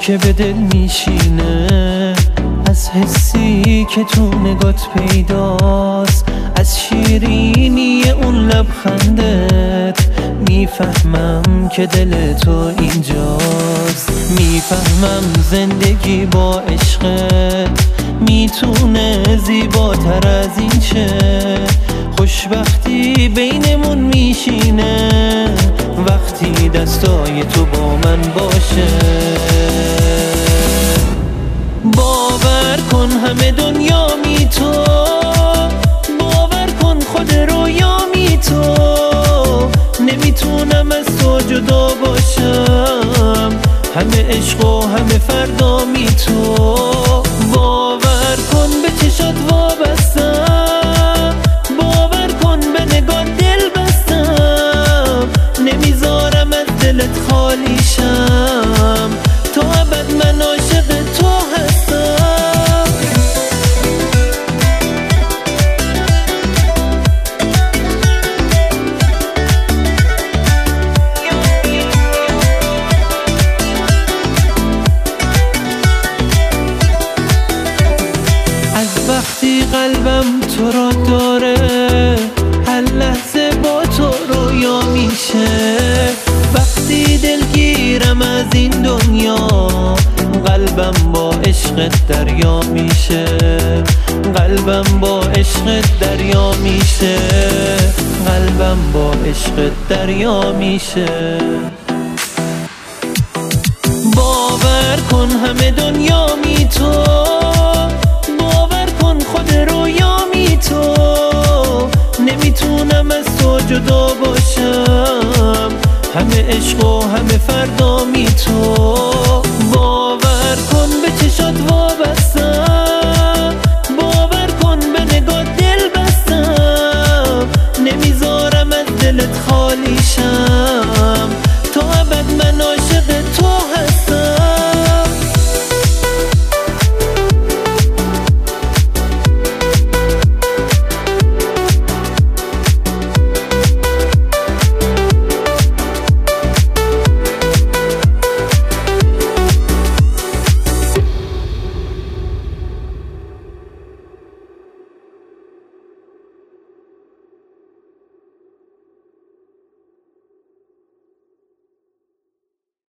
که به دل میشینه، از حسی که تو نگات پیداست، از شیرینی اون لبخندت میفهمم که دل تو اینجاست. میفهمم زندگی با عشقت میتونه زیباتر از این شه. خوشبختی بینمون میشینه وقتی دستای تو با من باشه. باور کن همه دنیا می تو، باور کن خود رویامی تو. نمیتونم از تو جدا باشم، همه عشق و همه فردا می تو. باور کن به چشات وابستم، باور کن به نگاه دل بستم. نمیذارم از دلت خالی شم، تا ابد من عاشق تو هستم. از وقتی قلبم تو را داره، هر لحظه با تو رویا میشه. وقتی دلگیرم از این دنیا، قلبم با عشقت دریا میشه. قلبم با عشقت دریا میشه. قلبم با عشقت دریا میشه. باور کن همه دنیا می تو، باور کن خود رویامی تو. نمیتونم از تو جدا باشم، همه عشق و همه فردا می تو.